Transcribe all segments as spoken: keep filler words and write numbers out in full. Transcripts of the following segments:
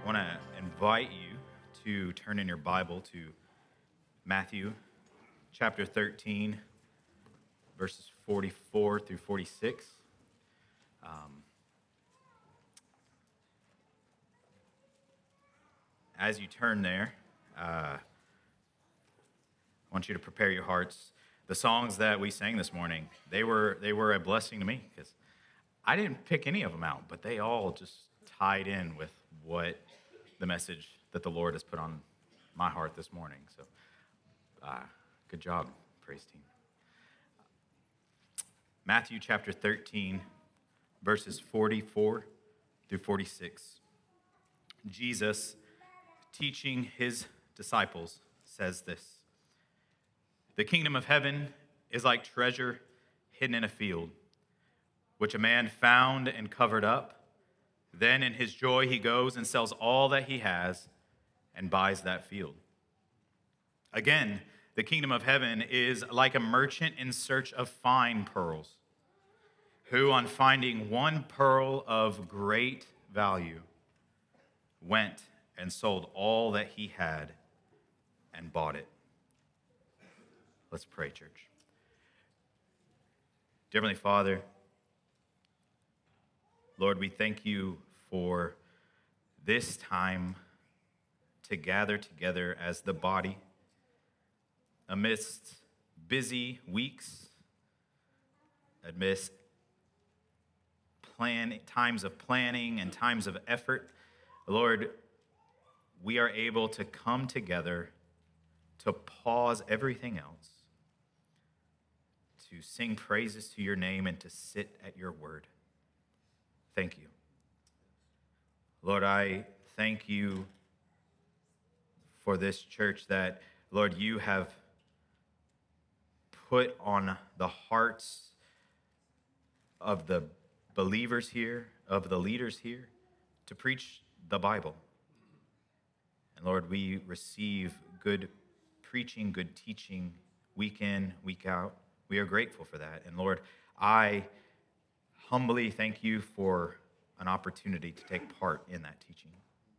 want to invite you to turn in your Bible to Matthew chapter thirteen, verses forty-four through forty-six. Um, as you turn there, uh, I want you to prepare your hearts. The songs that we sang this morning, they were they were a blessing to me because I didn't pick any of them out, but they all just tied in with what the message that the Lord has put on my heart this morning. So, uh, good job, praise team. Matthew chapter thirteen, verses forty-four through forty-six. Jesus, teaching his disciples, says this: "The kingdom of heaven is like treasure hidden in a field, which a man found and covered up. Then in his joy he goes and sells all that he has and buys that field. Again, the kingdom of heaven is like a merchant in search of fine pearls, who on finding one pearl of great value went and sold all that he had and bought it." Let's pray, church. Dear Heavenly Father, Lord, we thank you for this time to gather together as the body amidst busy weeks, amidst plan, times of planning and times of effort. Lord, we are able to come together to pause everything else, to sing praises to your name, and to sit at your word. Thank you. Lord, I thank you for this church that, Lord, you have put on the hearts of the believers here, of the leaders here, to preach the Bible. And Lord, we receive good preaching, good teaching, week in, week out. We are grateful for that. And Lord, I humbly thank you for an opportunity to take part in that teaching.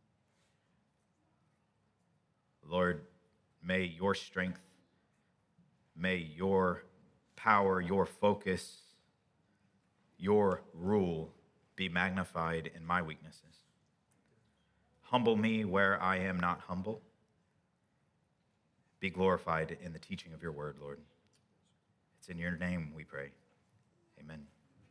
Lord, may your strength, may your power, your focus, your rule be magnified in my weaknesses. Humble me where I am not humble. Be glorified in the teaching of your word, Lord. It's in your name we pray. Amen.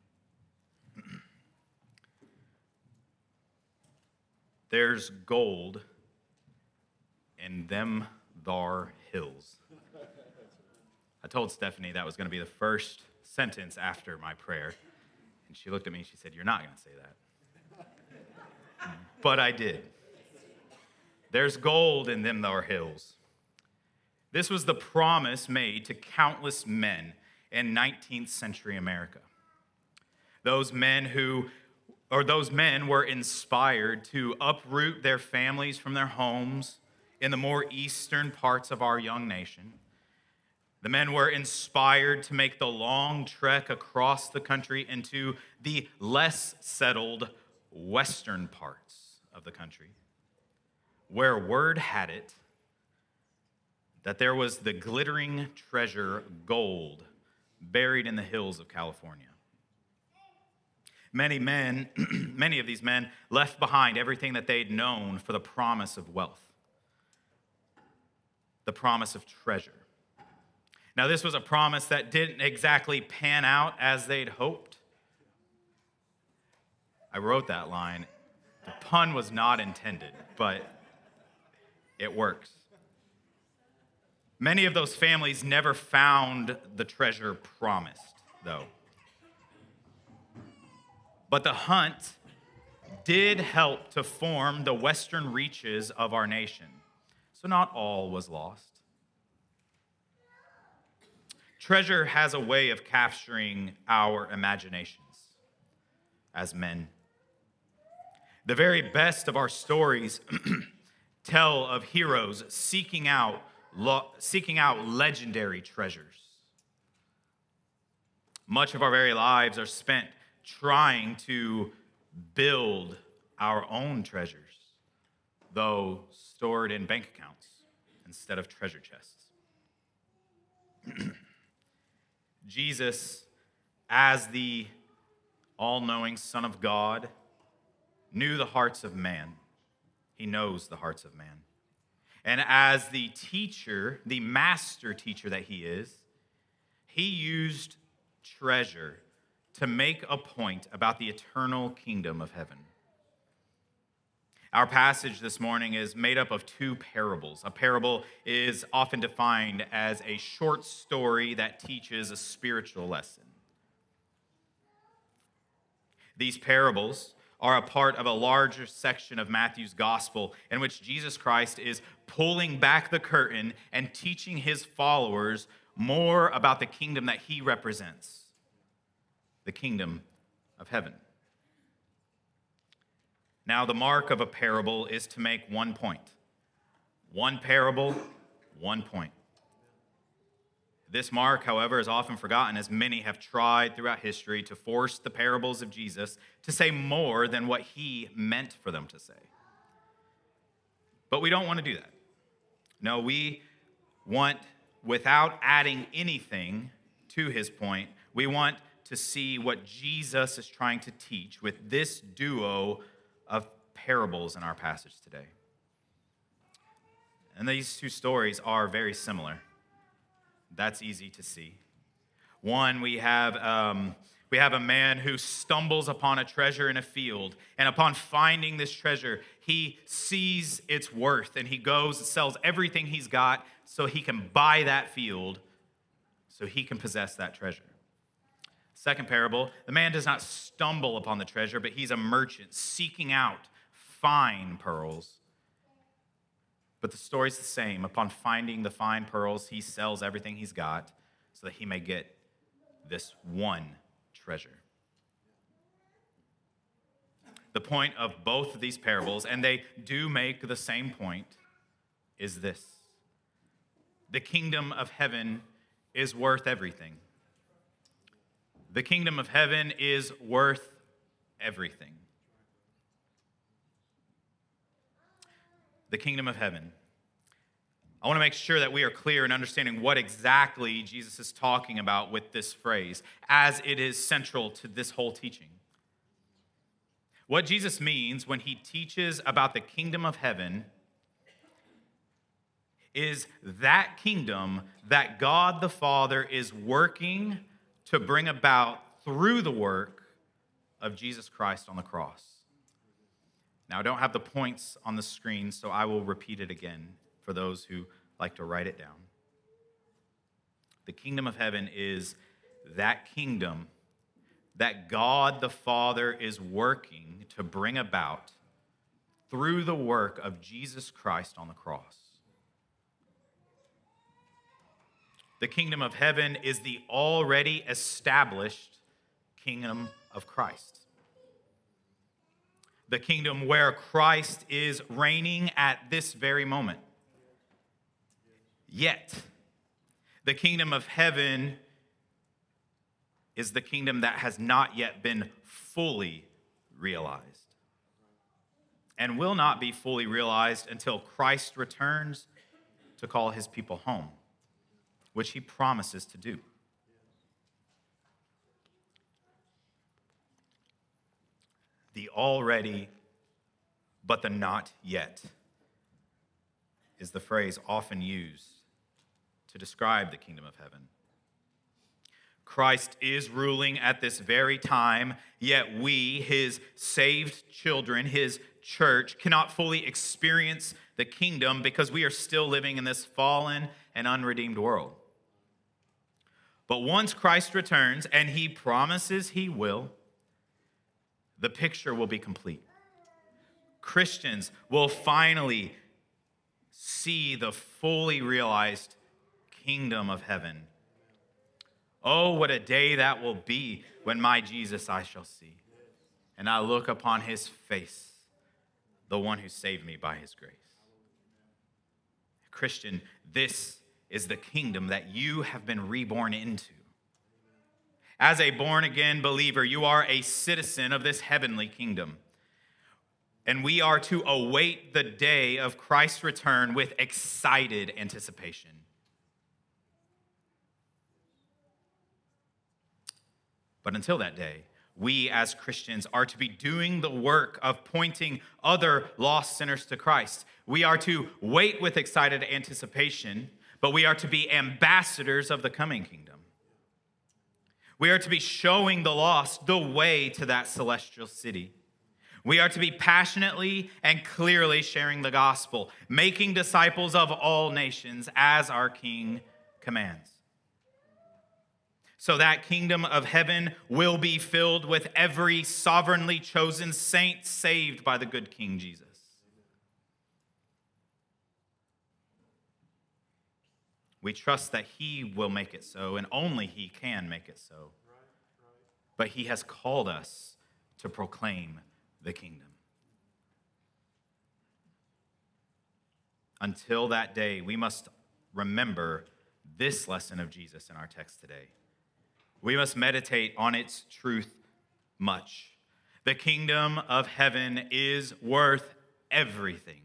There's gold in them thar hills. I told Stephanie that was going to be the first sentence after my prayer. And she looked at me and she said, "You're not going to say that." But I did. There's gold in them thar hills. This was the promise made to countless men in nineteenth century America. Those men who Or those men were inspired to uproot their families from their homes in the more eastern parts of our young nation. The men were inspired to make the long trek across the country into the less settled western parts of the country, where word had it that there was the glittering treasure gold buried in the hills of California. Many men, many of these men left behind everything that they'd known for the promise of wealth, the promise of treasure. Now, this was a promise that didn't exactly pan out as they'd hoped. I wrote that line. The pun was not intended, but it works. Many of those families never found the treasure promised, though. But the hunt did help to form the western reaches of our nation. So not all was lost. Treasure has a way of capturing our imaginations as men. The very best of our stories tell of heroes seeking out, lo- seeking out legendary treasures. Much of our very lives are spent trying to build our own treasures. though stored in bank accounts instead of treasure chests. Jesus, as the all-knowing Son of God, knew the hearts of man. He knows the hearts of man. And as the teacher, the master teacher that he is, he used treasure to make a point about the eternal kingdom of heaven. Our passage this morning is made up of two parables. A parable is often defined as a short story that teaches a spiritual lesson. These parables are a part of a larger section of Matthew's gospel in which Jesus Christ is pulling back the curtain and teaching his followers more about the kingdom that he represents, the kingdom of heaven. Now, the mark of a parable is to make one point. One parable, one point. This mark, however, is often forgotten as many have tried throughout history to force the parables of Jesus to say more than what he meant for them to say. But we don't want to do that. No, we want, without adding anything to his point, we want to see what Jesus is trying to teach with this duo of parables in our passage today. And these two stories are very similar. That's easy to see. One, we have um, we have a man who stumbles upon a treasure in a field, and upon finding this treasure, he sees its worth, and he goes and sells everything he's got so he can buy that field, so he can possess that treasure. Second parable, the man does not stumble upon the treasure, but he's a merchant seeking out fine pearls. But the story's the same. Upon finding the fine pearls, he sells everything he's got so that he may get this one treasure. The point of both of these parables, and they do make the same point, is this: the kingdom of heaven is worth everything. The kingdom of heaven is worth everything. The kingdom of heaven. I want to make sure that we are clear in understanding what exactly Jesus is talking about with this phrase, as it is central to this whole teaching. What Jesus means when he teaches about the kingdom of heaven is that kingdom that God the Father is working to bring about through the work of Jesus Christ on the cross. Now, I don't have the points on the screen, so I will repeat it again for those who like to write it down. The kingdom of heaven is that kingdom that God the Father is working to bring about through the work of Jesus Christ on the cross. The kingdom of heaven is the already established kingdom of Christ. The kingdom where Christ is reigning at this very moment. Yet, the kingdom of heaven is the kingdom that has not yet been fully realized and will not be fully realized until Christ returns to call his people home, which he promises to do. The already, but the not yet is the phrase often used to describe the kingdom of heaven. Christ is ruling at this very time, yet we, his saved children, his church, cannot fully experience the kingdom because we are still living in this fallen and unredeemed world. But once Christ returns, and he promises he will, the picture will be complete. Christians will finally see the fully realized kingdom of heaven. Oh, what a day that will be when my Jesus I shall see, and I look upon his face, the one who saved me by his grace. Christian, this is the kingdom that you have been reborn into. As a born-again believer, you are a citizen of this heavenly kingdom. And we are to await the day of Christ's return with excited anticipation. But until that day, we as Christians are to be doing the work of pointing other lost sinners to Christ. We are to wait with excited anticipation, but we are to be ambassadors of the coming kingdom. We are to be showing the lost the way to that celestial city. We are to be passionately and clearly sharing the gospel, making disciples of all nations as our King commands. So that kingdom of heaven will be filled with every sovereignly chosen saint saved by the good King Jesus. We trust that he will make it so, and only he can make it so. But he has called us to proclaim the kingdom. Until that day, we must remember this lesson of Jesus in our text today. We must meditate on its truth much. The kingdom of heaven is worth everything.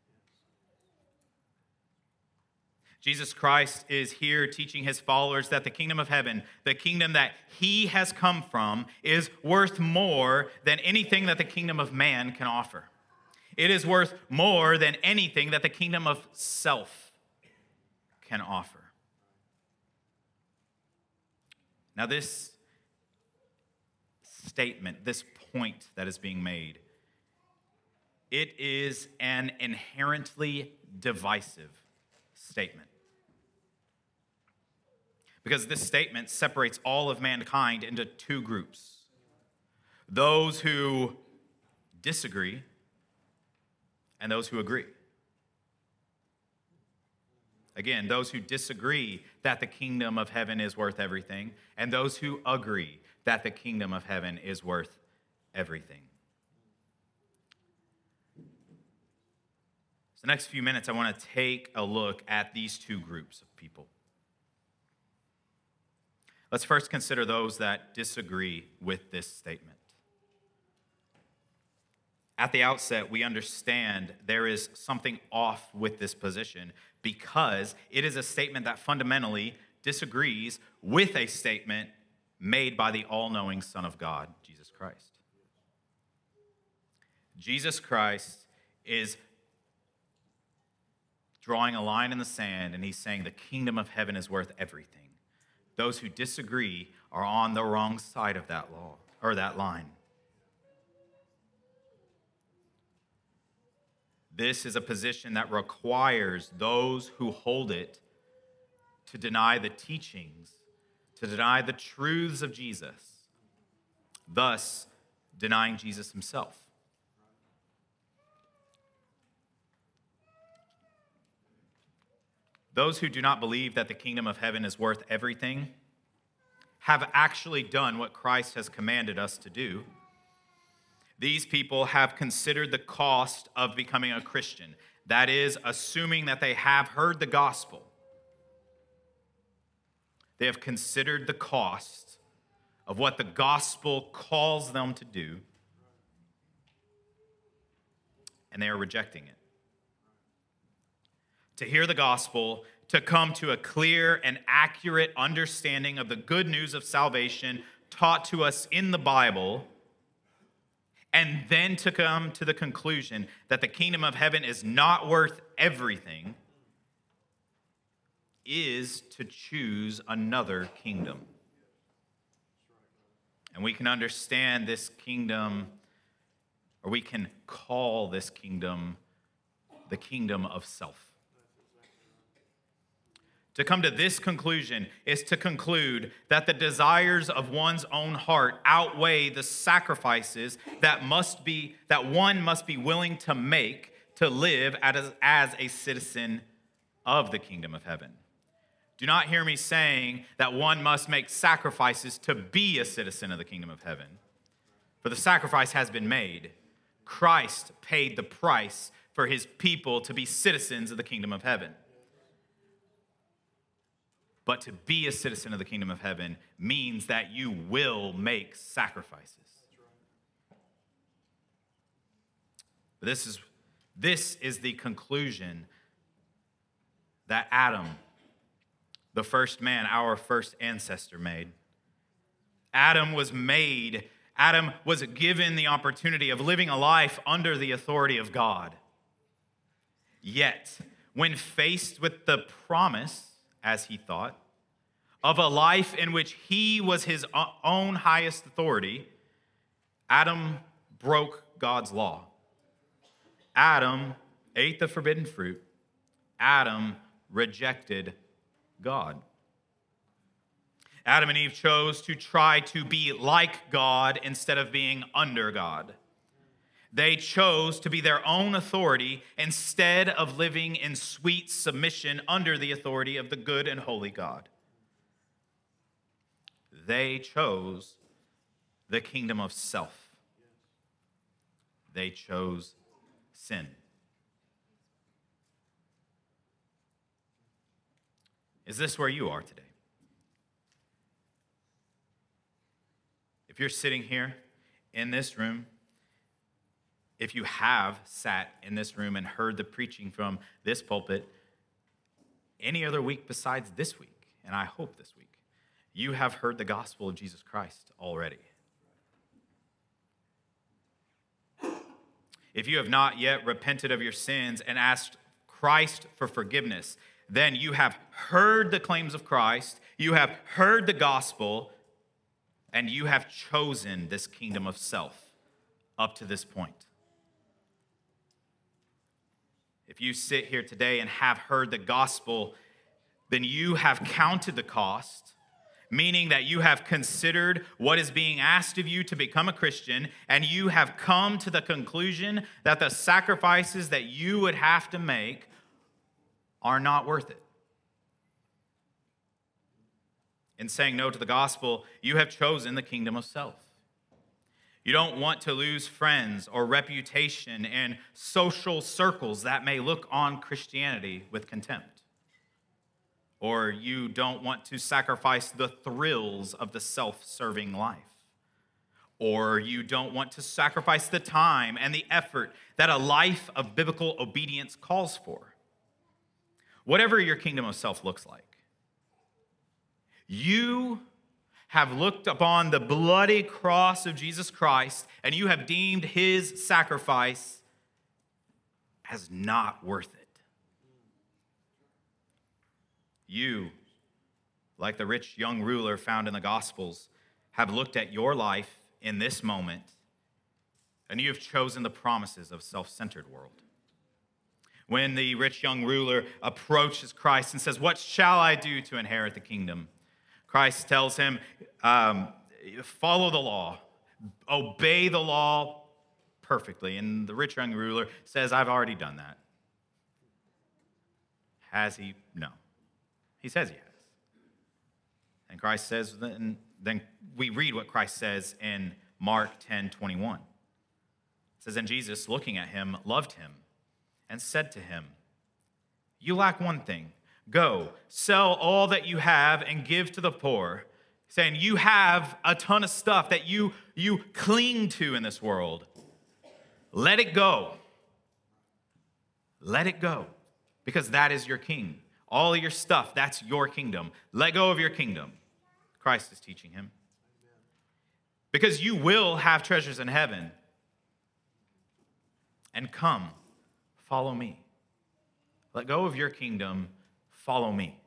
Jesus Christ is here teaching his followers that the kingdom of heaven, the kingdom that he has come from, is worth more than anything that the kingdom of man can offer. It is worth more than anything that the kingdom of self can offer. Now, this statement, this point that is being made, it is an inherently divisive statement. Because this statement separates all of mankind into two groups. Those who disagree and those who agree. Again, those who disagree that the kingdom of heaven is worth everything, and those who agree that the kingdom of heaven is worth everything. So the next few minutes, I want to take a look at these two groups of people. Let's first consider those that disagree with this statement. At the outset, we understand there is something off with this position because it is a statement that fundamentally disagrees with a statement made by the all-knowing Son of God, Jesus Christ. Jesus Christ is drawing a line in the sand, and he's saying the kingdom of heaven is worth everything. Those who disagree are on the wrong side of that law or that line. This is a position that requires those who hold it to deny the teachings, to deny the truths of Jesus, thus denying Jesus himself. Those who do not believe that the kingdom of heaven is worth everything have actually done what Christ has commanded us to do. These people have considered the cost of becoming a Christian. That is, assuming that they have heard the gospel. They have considered the cost of what the gospel calls them to do, and they are rejecting it. To hear the gospel, to come to a clear and accurate understanding of the good news of salvation taught to us in the Bible, and then to come to the conclusion that the kingdom of heaven is not worth everything, is to choose another kingdom. And we can understand this kingdom, or we can call this kingdom the kingdom of self. To come to this conclusion is to conclude that the desires of one's own heart outweigh the sacrifices that must be that one must be willing to make to live as, as a citizen of the kingdom of heaven. Do not hear me saying that one must make sacrifices to be a citizen of the kingdom of heaven. For the sacrifice has been made. Christ paid the price for his people to be citizens of the kingdom of heaven. But to be a citizen of the kingdom of heaven means that you will make sacrifices. But this is, this is the conclusion that Adam, the first man, our first ancestor, made. Adam was made, Adam was given the opportunity of living a life under the authority of God. Yet, when faced with the promise, as he thought, of a life in which he was his own highest authority, Adam broke God's law. Adam ate the forbidden fruit. Adam rejected God. Adam and Eve chose to try to be like God instead of being under God. They chose to be their own authority instead of living in sweet submission under the authority of the good and holy God. They chose the kingdom of self. They chose sin. Is this where you are today? If you're sitting here in this room, if you have sat in this room and heard the preaching from this pulpit any other week besides this week, and I hope this week, you have heard the gospel of Jesus Christ already. If you have not yet repented of your sins and asked Christ for forgiveness, then you have heard the claims of Christ, you have heard the gospel, and you have chosen this kingdom of self up to this point. If you sit here today and have heard the gospel, then you have counted the cost, meaning that you have considered what is being asked of you to become a Christian, and you have come to the conclusion that the sacrifices that you would have to make are not worth it. In saying no to the gospel, you have chosen the kingdom of self. You don't want to lose friends or reputation and social circles that may look on Christianity with contempt. Or you don't want to sacrifice the thrills of the self-serving life. Or you don't want to sacrifice the time and the effort that a life of biblical obedience calls for. Whatever your kingdom of self looks like, you have looked upon the bloody cross of Jesus Christ, and you have deemed his sacrifice as not worth it. You, like the rich young ruler found in the Gospels, have looked at your life in this moment, and you have chosen the promises of a self-centered world. When the rich young ruler approaches Christ and says, "What shall I do to inherit the kingdom?" Christ tells him, um, follow the law, obey the law perfectly. And the rich young ruler says, I've already done that. Has he? No. He says he has. And Christ says, then, then we read what Christ says in Mark ten twenty-one. It says, and Jesus, looking at him, loved him and said to him, you lack one thing. Go, sell all that you have and give to the poor. Saying you have a ton of stuff that you, you cling to in this world. Let it go. Let it go. Because that is your king. All of your stuff, that's your kingdom. Let go of your kingdom. Christ is teaching him. Because you will have treasures in heaven. And come, follow me. Let go of your kingdom. Follow me.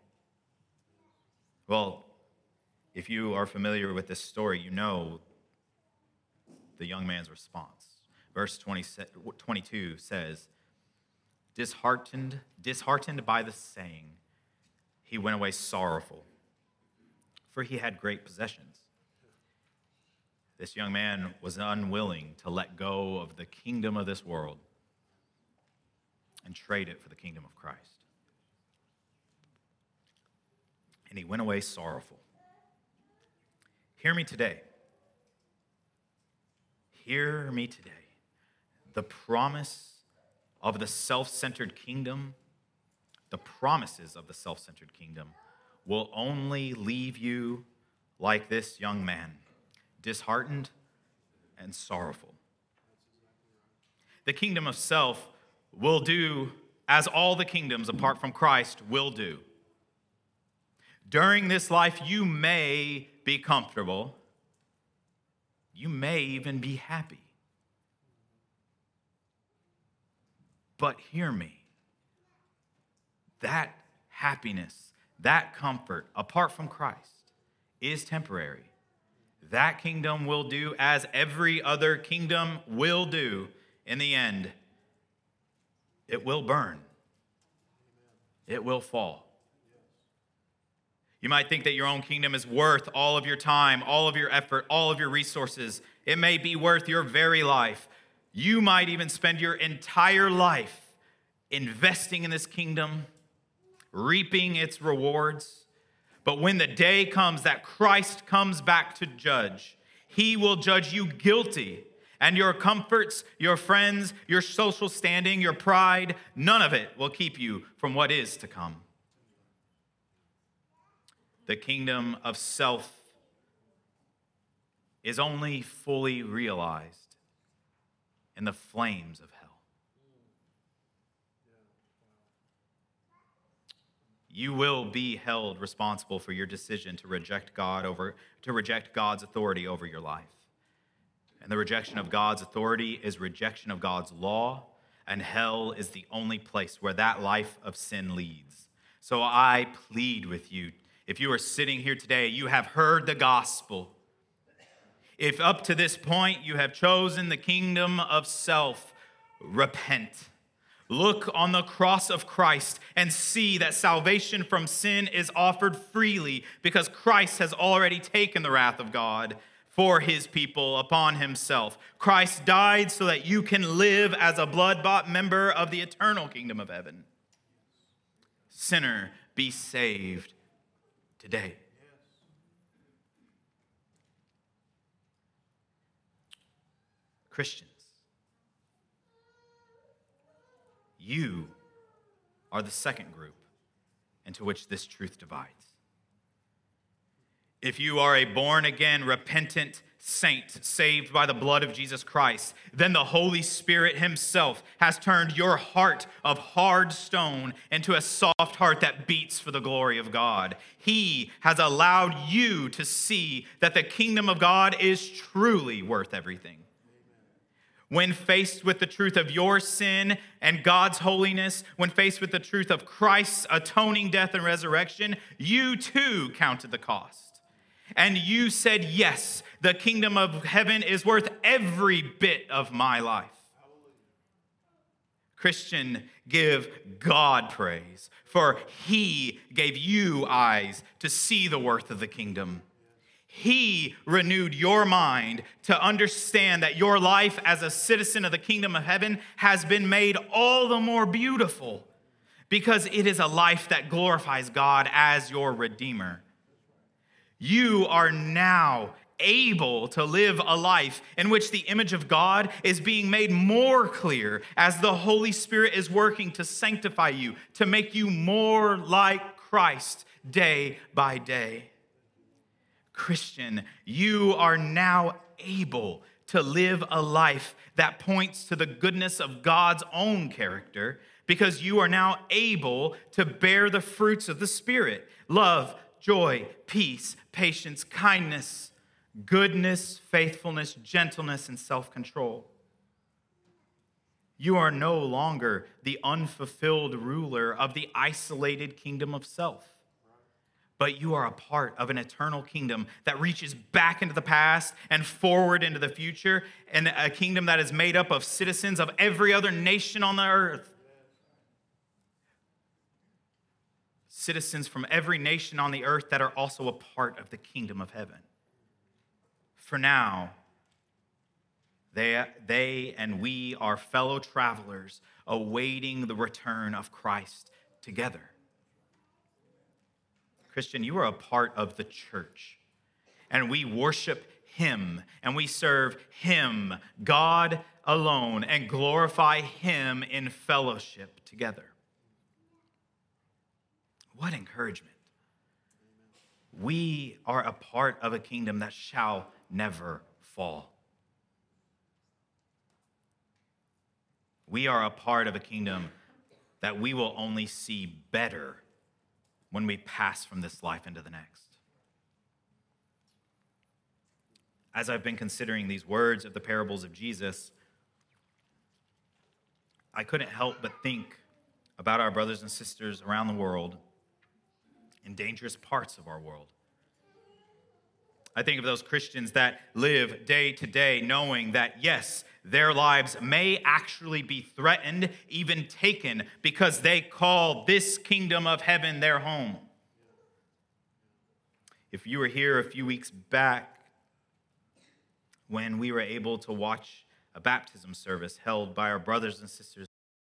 Well, if you are familiar with this story, you know the young man's response. Verse twenty, twenty-two says, disheartened, disheartened by the saying, he went away sorrowful, for he had great possessions. This young man was unwilling to let go of the kingdom of this world and trade it for the kingdom of Christ. And he went away sorrowful. Hear me today. Hear me today. The promise of the self-centered kingdom, the promises of the self-centered kingdom will only leave you like this young man, disheartened and sorrowful. The kingdom of self will do as all the kingdoms apart from Christ will do. During this life, you may be comfortable. You may even be happy. But hear me. That happiness, that comfort, apart from Christ, is temporary. That kingdom will do as every other kingdom will do in the end. It will burn. It will fall. You might think that your own kingdom is worth all of your time, all of your effort, all of your resources. It may be worth your very life. You might even spend your entire life investing in this kingdom, reaping its rewards. But when the day comes that Christ comes back to judge, he will judge you guilty. And your comforts, your friends, your social standing, your pride, none of it will keep you from what is to come. The kingdom of self is only fully realized in the flames of hell. You will be held responsible for your decision to reject God over to reject God's authority over your life. And the rejection of God's authority is rejection of God's law, and hell is the only place where that life of sin leads. So I plead with you, if you are sitting here today, you have heard the gospel. If up to this point you have chosen the kingdom of self, repent. Look on the cross of Christ and see that salvation from sin is offered freely because Christ has already taken the wrath of God for his people upon himself. Christ died so that you can live as a blood-bought member of the eternal kingdom of heaven. Sinner, be saved today. Christians, you are the second group into which this truth divides. If you are a born-again, repentant saint saved by the blood of Jesus Christ, then the Holy Spirit himself has turned your heart of hard stone into a soft heart that beats for the glory of God. He has allowed you to see that the kingdom of God is truly worth everything. When faced with the truth of your sin and God's holiness, when faced with the truth of Christ's atoning death and resurrection, you too counted the cost. And you said, yes, the kingdom of heaven is worth every bit of my life. Christian, give God praise, for he gave you eyes to see the worth of the kingdom. He renewed your mind to understand that your life as a citizen of the kingdom of heaven has been made all the more beautiful because it is a life that glorifies God as your Redeemer. You are now able to live a life in which the image of God is being made more clear as the Holy Spirit is working to sanctify you, to make you more like Christ day by day. Christian, you are now able to live a life that points to the goodness of God's own character because you are now able to bear the fruits of the Spirit: love, joy, peace, patience, kindness, goodness, faithfulness, gentleness, and self-control. You are no longer the unfulfilled ruler of the isolated kingdom of self, but you are a part of an eternal kingdom that reaches back into the past and forward into the future, and a kingdom that is made up of citizens of every other nation on the earth. Citizens from every nation on the earth that are also a part of the kingdom of heaven. For now, they, they and we are fellow travelers awaiting the return of Christ together. Christian, you are a part of the church, and we worship him, and we serve him, God alone, and glorify him in fellowship together. What encouragement. We are a part of a kingdom that shall never fall. We are a part of a kingdom that we will only see better when we pass from this life into the next. As I've been considering these words of the parables of Jesus, I couldn't help but think about our brothers and sisters around the world in dangerous parts of our world. I think of those Christians that live day to day knowing that, yes, their lives may actually be threatened, even taken, because they call this kingdom of heaven their home. If you were here a few weeks back when we were able to watch a baptism service held by our brothers and sisters,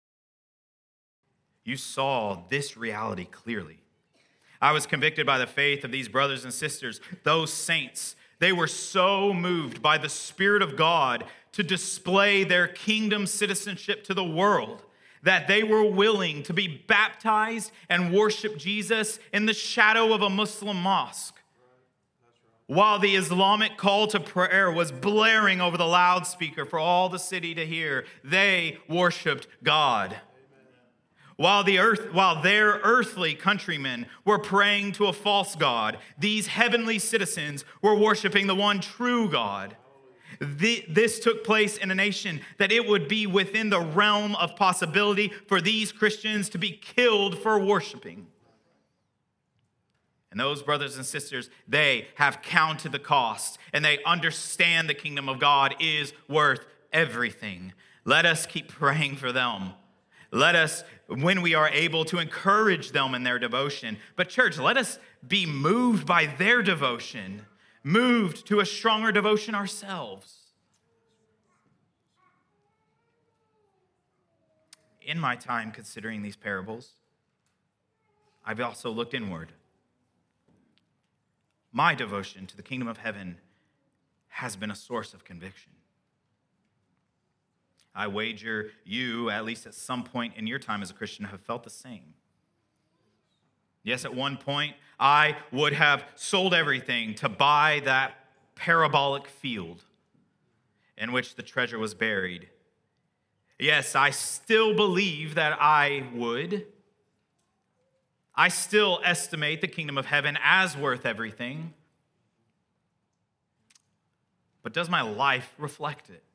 you saw this reality clearly. I was convicted by the faith of these brothers and sisters, those saints. They were so moved by the Spirit of God to display their kingdom citizenship to the world that they were willing to be baptized and worship Jesus in the shadow of a Muslim mosque. While the Islamic call to prayer was blaring over the loudspeaker for all the city to hear, they worshiped God. While the earth, while their earthly countrymen were praying to a false god, these heavenly citizens were worshiping the one true God. The, this took place in a nation that it would be within the realm of possibility for these Christians to be killed for worshiping. And those brothers and sisters, they have counted the cost, and they understand the kingdom of God is worth everything. Let us keep praying for them. Let us, when we are able, to encourage them in their devotion. But church, let us be moved by their devotion, moved to a stronger devotion ourselves. In my time considering these parables, I've also looked inward. My devotion to the kingdom of heaven has been a source of conviction. I wager you, at least at some point in your time as a Christian, have felt the same. Yes, at one point, I would have sold everything to buy that parabolic field in which the treasure was buried. Yes, I still believe that I would. I still estimate the kingdom of heaven as worth everything. But does my life reflect it?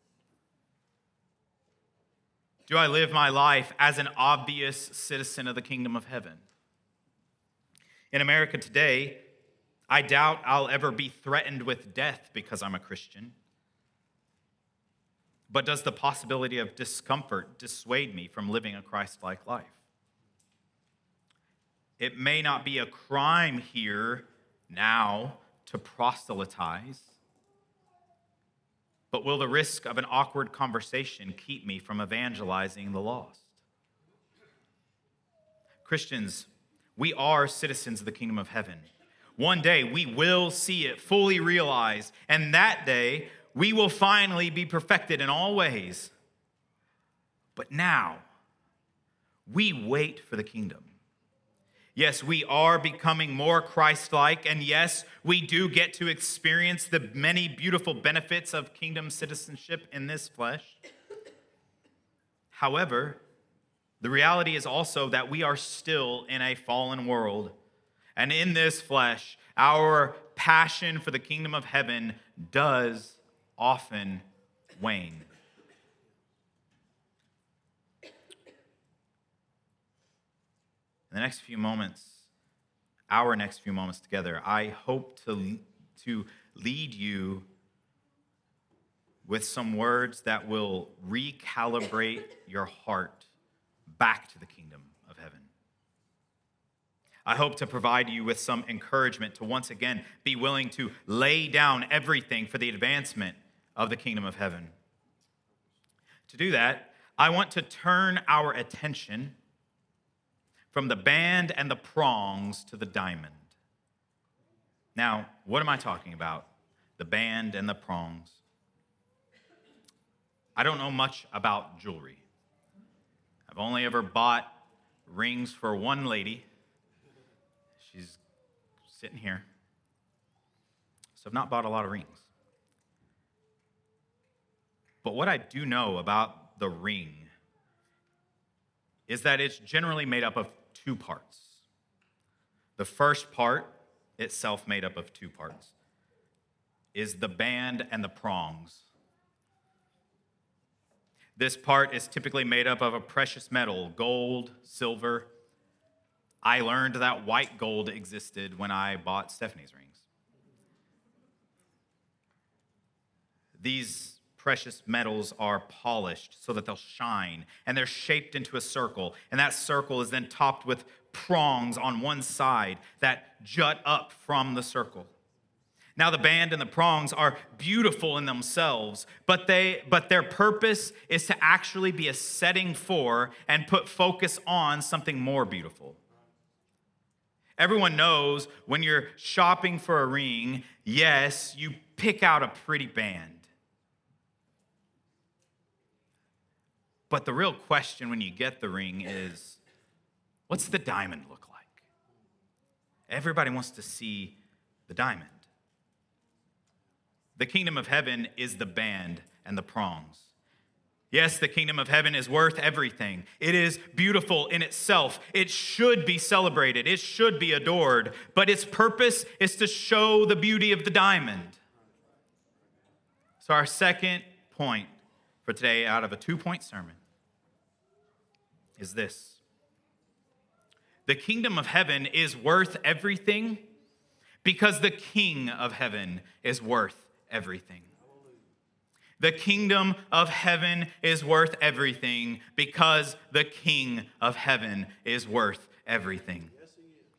Do I live my life as an obvious citizen of the kingdom of heaven? In America today, I doubt I'll ever be threatened with death because I'm a Christian. But does the possibility of discomfort dissuade me from living a Christ-like life? It may not be a crime here now to proselytize, but will the risk of an awkward conversation keep me from evangelizing the lost? Christians, we are citizens of the kingdom of heaven. One day we will see it fully realized, and that day we will finally be perfected in all ways. But now, we wait for the kingdom. Yes, we are becoming more Christ-like, and yes, we do get to experience the many beautiful benefits of kingdom citizenship in this flesh. However, the reality is also that we are still in a fallen world, and in this flesh, our passion for the kingdom of heaven does often wane. In the next few moments, our next few moments together, I hope to, to lead you with some words that will recalibrate your heart back to the kingdom of heaven. I hope to provide you with some encouragement to once again be willing to lay down everything for the advancement of the kingdom of heaven. To do that, I want to turn our attention from the band and the prongs to the diamond. Now, what am I talking about? The band and the prongs. I don't know much about jewelry. I've only ever bought rings for one lady. She's sitting here. So I've not bought a lot of rings. But what I do know about the ring is that it's generally made up of two parts. The first part, itself made up of two parts, is the band and the prongs. This part is typically made up of a precious metal, gold, silver. I learned that white gold existed when I bought Stephanie's rings. These precious metals are polished so that they'll shine, and they're shaped into a circle, and that circle is then topped with prongs on one side that jut up from the circle. Now the band and the prongs are beautiful in themselves, but they but their purpose is to actually be a setting for and put focus on something more beautiful. Everyone knows when you're shopping for a ring, yes, you pick out a pretty band. But the real question when you get the ring is, what's the diamond look like? Everybody wants to see the diamond. The kingdom of heaven is the band and the prongs. Yes, the kingdom of heaven is worth everything. It is beautiful in itself. It should be celebrated. It should be adored. But its purpose is to show the beauty of the diamond. So our second point for today out of a two-point sermon is this. The kingdom of heaven is worth everything because the King of heaven is worth everything. The kingdom of heaven is worth everything because the King of heaven is worth everything. Yes, he is.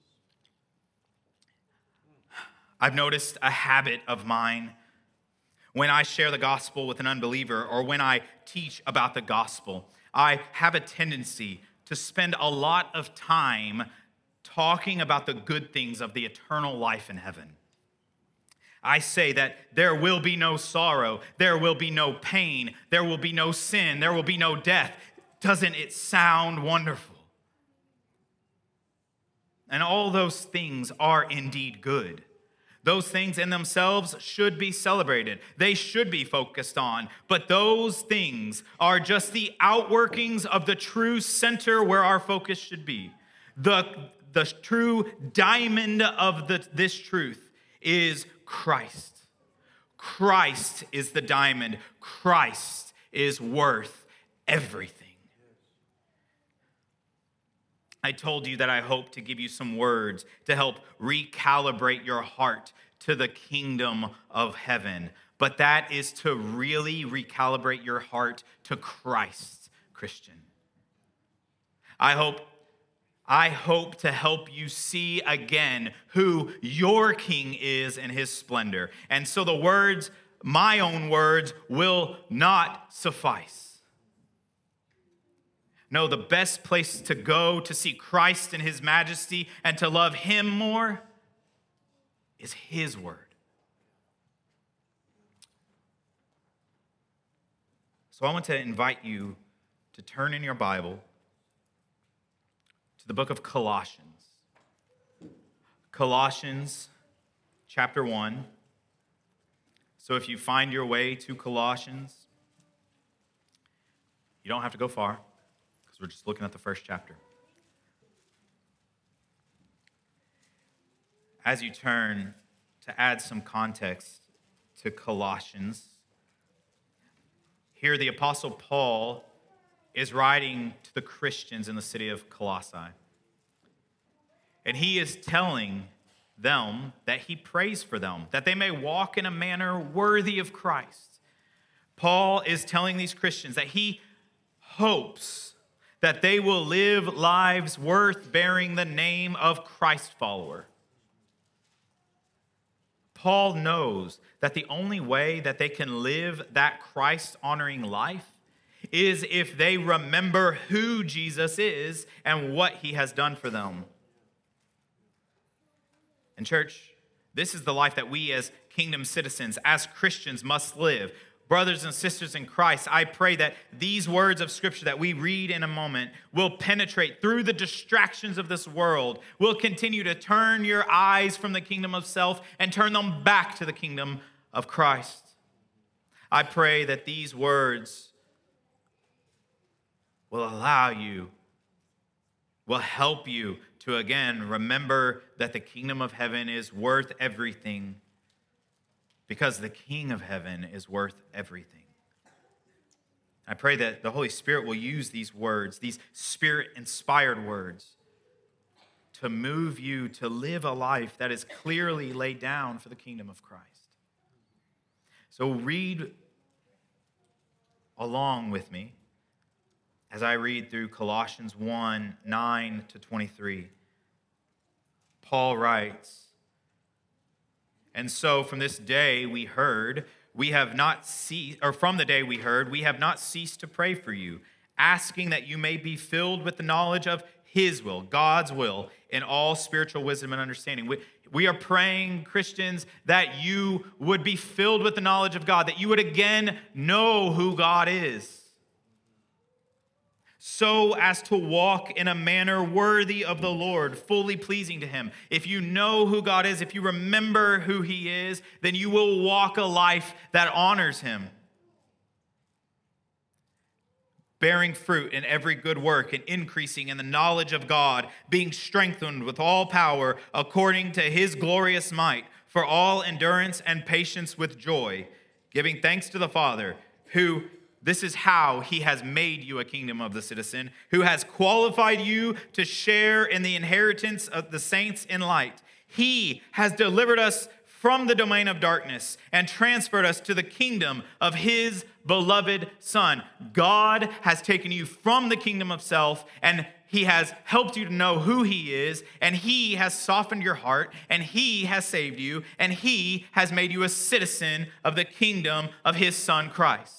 I've noticed a habit of mine when I share the gospel with an unbeliever or when I teach about the gospel. I have a tendency to spend a lot of time talking about the good things of the eternal life in heaven. I say that there will be no sorrow, there will be no pain, there will be no sin, there will be no death. Doesn't it sound wonderful? And all those things are indeed good. Those things in themselves should be celebrated. They should be focused on. But those things are just the outworkings of the true center where our focus should be. The, the true diamond of the, this truth is Christ. Christ is the diamond. Christ is worth everything. I told you that I hope to give you some words to help recalibrate your heart to the kingdom of heaven. But that is to really recalibrate your heart to Christ, Christian. I hope, I hope to help you see again who your King is in his splendor. And so the words, my own words, will not suffice. No, the best place to go to see Christ in his majesty and to love him more is his word. So I want to invite you to turn in your Bible to the book of Colossians. Colossians chapter one. So if you find your way to Colossians, you don't have to go far. We're just looking at the first chapter. As you turn, to add some context to Colossians, here the Apostle Paul is writing to the Christians in the city of Colossae. And he is telling them that he prays for them, that they may walk in a manner worthy of Christ. Paul is telling these Christians that he hopes that they will live lives worth bearing the name of Christ follower. Paul knows that the only way that they can live that Christ-honoring life is if they remember who Jesus is and what he has done for them. And church, this is the life that we as kingdom citizens, as Christians, must live. Brothers and sisters in Christ, I pray that these words of Scripture that we read in a moment will penetrate through the distractions of this world, will continue to turn your eyes from the kingdom of self and turn them back to the kingdom of Christ. I pray that these words will allow you will help you to, again, remember that the kingdom of heaven is worth everything, because the King of heaven is worth everything. I pray that the Holy Spirit will use these words, these Spirit-inspired words, to move you to live a life that is clearly laid down for the kingdom of Christ. So read along with me as I read through Colossians one, nine to twenty-three. Paul writes, "And so from this day we heard, we have not ceased, or from the day we heard, we have not ceased to pray for you, asking that you may be filled with the knowledge of his will," God's will, "in all spiritual wisdom and understanding." We, we are praying, Christians, that you would be filled with the knowledge of God, that you would again know who God is, so as to walk in a manner worthy of the Lord, fully pleasing to him. If you know who God is, if you remember who he is, then you will walk a life that honors him, bearing fruit in every good work and increasing in the knowledge of God, being strengthened with all power according to his glorious might, for all endurance and patience with joy, giving thanks to the Father, who, this is how he has made you a kingdom of the citizen, who has qualified you to share in the inheritance of the saints in light. He has delivered us from the domain of darkness and transferred us to the kingdom of his beloved Son. God has taken you from the kingdom of self, and he has helped you to know who he is, and he has softened your heart, and he has saved you, and he has made you a citizen of the kingdom of his Son, Christ,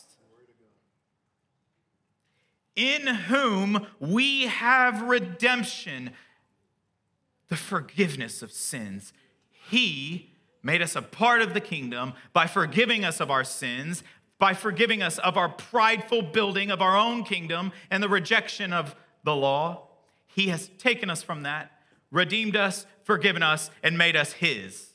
in whom we have redemption, the forgiveness of sins. He made us a part of the kingdom by forgiving us of our sins, by forgiving us of our prideful building of our own kingdom and the rejection of the law. He has taken us from that, redeemed us, forgiven us, and made us his.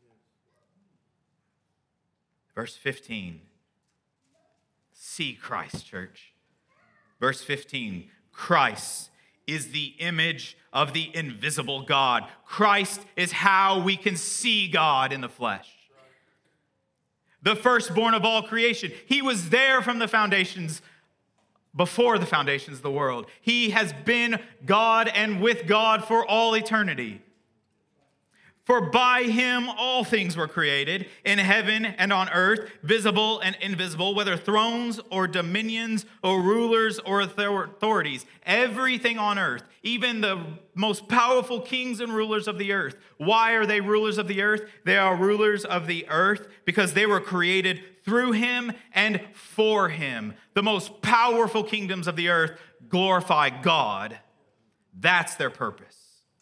Verse fifteen. See Christ, church. Verse fifteen, Christ is the image of the invisible God. Christ is how we can see God in the flesh. The firstborn of all creation. He was there from the foundations, before the foundations of the world. He has been God and with God for all eternity. For by him all things were created, in heaven and on earth, visible and invisible, whether thrones or dominions or rulers or authorities. Everything on earth, even the most powerful kings and rulers of the earth. Why are they rulers of the earth? They are rulers of the earth because they were created through him and for him. The most powerful kingdoms of the earth glorify God. That's their purpose.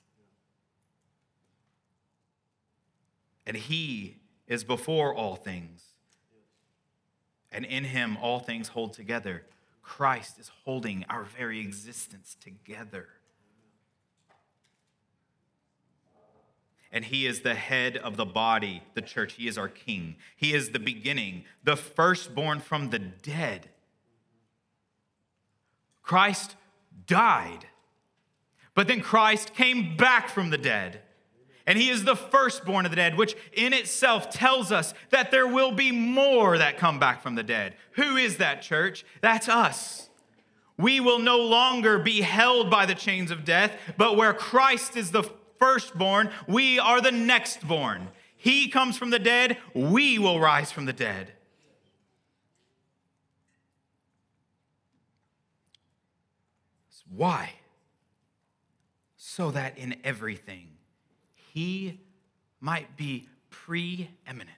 And he is before all things. And in him all things hold together. Christ is holding our very existence together. And he is the head of the body, the church. He is our king. He is the beginning, the firstborn from the dead. Christ died, but then Christ came back from the dead. And he is the firstborn of the dead, which in itself tells us that there will be more that come back from the dead. Who is that, church? That's us. We will no longer be held by the chains of death, but where Christ is the firstborn, we are the nextborn. He comes from the dead, we will rise from the dead. Why? So that in everything, he might be preeminent.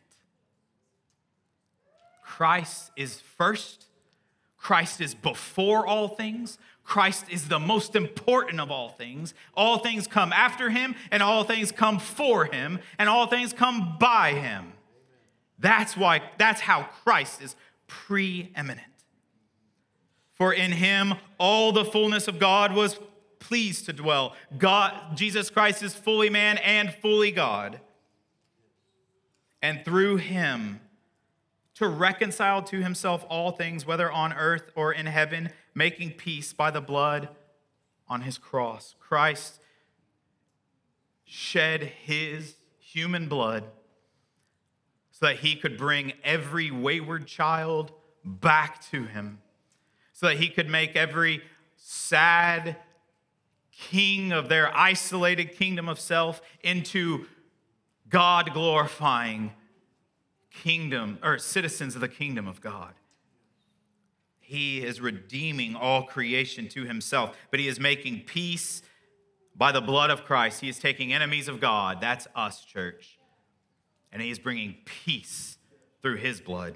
Christ is first. Christ is before all things. Christ is the most important of all things. All things come after him, and all things come for him, and all things come by him. That's why, that's how Christ is preeminent. For in him all the fullness of God was pleased to dwell. God, Jesus Christ is fully man and fully God. And through him to reconcile to himself all things, whether on earth or in heaven, making peace by the blood on his cross. Christ shed his human blood so that he could bring every wayward child back to him, so that he could make every sad king of their isolated kingdom of self into God-glorifying kingdom or citizens of the kingdom of God. He is redeeming all creation to himself, but he is making peace by the blood of Christ. He is taking enemies of God, that's us, church, and he is bringing peace through his blood.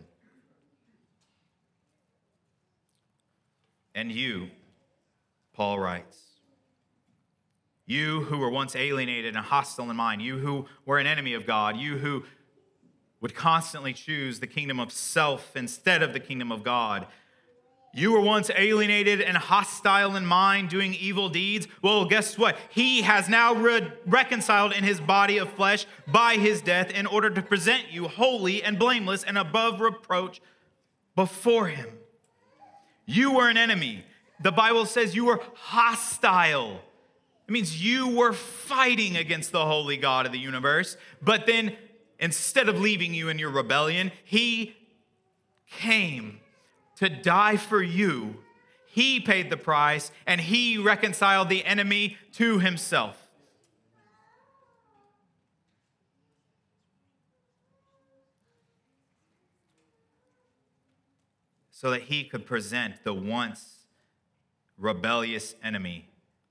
And you, Paul writes, you who were once alienated and hostile in mind, you who were an enemy of God, you who would constantly choose the kingdom of self instead of the kingdom of God, you were once alienated and hostile in mind, doing evil deeds. Well, guess what? He has now re- reconciled in his body of flesh by his death in order to present you holy and blameless and above reproach before him. You were an enemy. The Bible says you were hostile. It means you were fighting against the holy God of the universe. But then instead of leaving you in your rebellion, he came to die for you. He paid the price, and he reconciled the enemy to himself. So that he could present the once rebellious enemy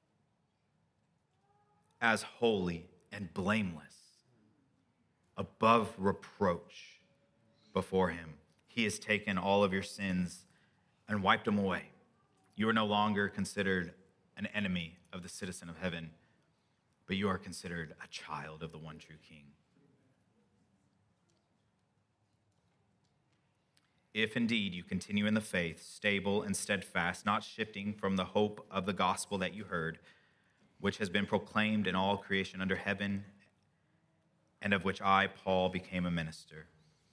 as holy and blameless, above reproach before him. He has taken all of your sins and wiped them away. You are no longer considered an enemy of the citizen of heaven, but you are considered a child of the one true King. If indeed you continue in the faith, stable and steadfast, not shifting from the hope of the gospel that you heard, which has been proclaimed in all creation under heaven, and of which I, Paul, became a minister.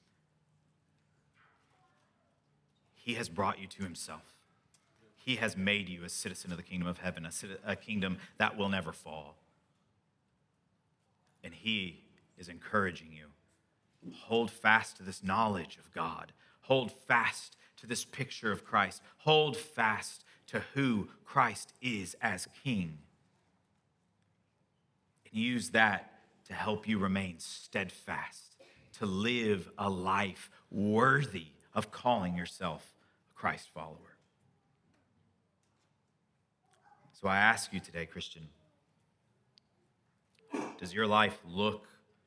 He has brought you to himself. He has made you a citizen of the kingdom of heaven, a, a kingdom that will never fall. And he is encouraging you. Hold fast to this knowledge of God. Hold fast to this picture of Christ. Hold fast to who Christ is as King. And use that to help you remain steadfast, to live a life worthy of calling yourself a Christ follower. So I ask you today, Christian, does your life look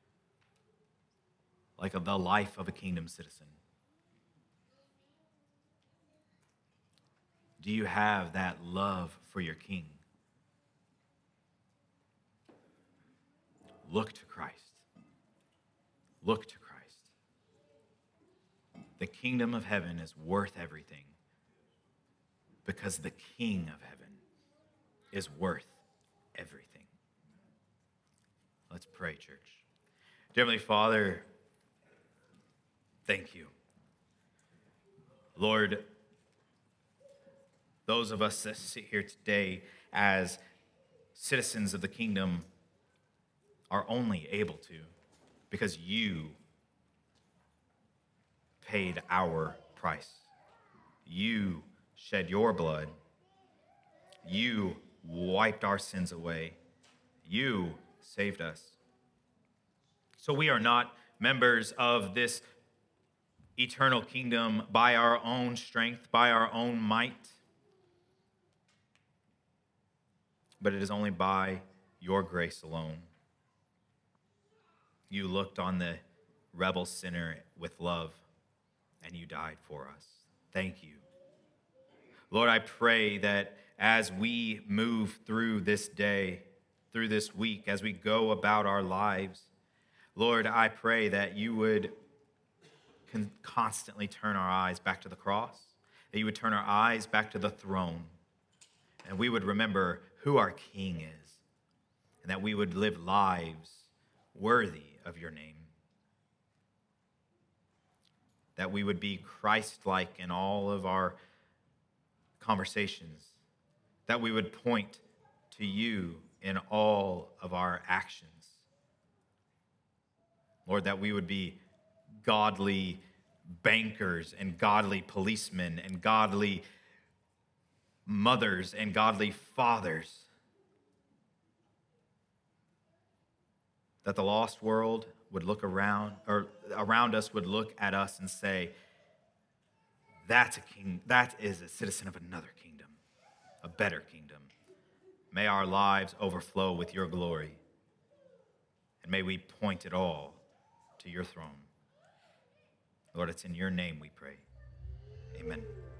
like the life of a kingdom citizen? Do you have that love for your King? Look to Christ. Look to Christ. The kingdom of heaven is worth everything because the King of heaven is worth everything. Let's pray, church. Dear Heavenly Father, thank you. Lord, those of us that sit here today as citizens of the kingdom are only able to because you paid our price. You shed your blood. You wiped our sins away. You saved us. So we are not members of this eternal kingdom by our own strength, by our own might, but it is only by your grace alone. You looked on the rebel sinner with love, and you died for us. Thank you. Lord, I pray that as we move through this day, through this week, as we go about our lives, Lord, I pray that you would con- constantly turn our eyes back to the cross, that you would turn our eyes back to the throne, and we would remember who our King is, and that we would live lives worthy of your name, that we would be Christ-like in all of our conversations, that we would point to you in all of our actions. Lord, that we would be godly bankers and godly policemen and godly mothers and godly fathers. That the lost world would look around, or around us would look at us and say, that's a king, that is a citizen of another kingdom, a better kingdom. May our lives overflow with your glory, and may we point it all to your throne. Lord, it's in your name we pray. Amen.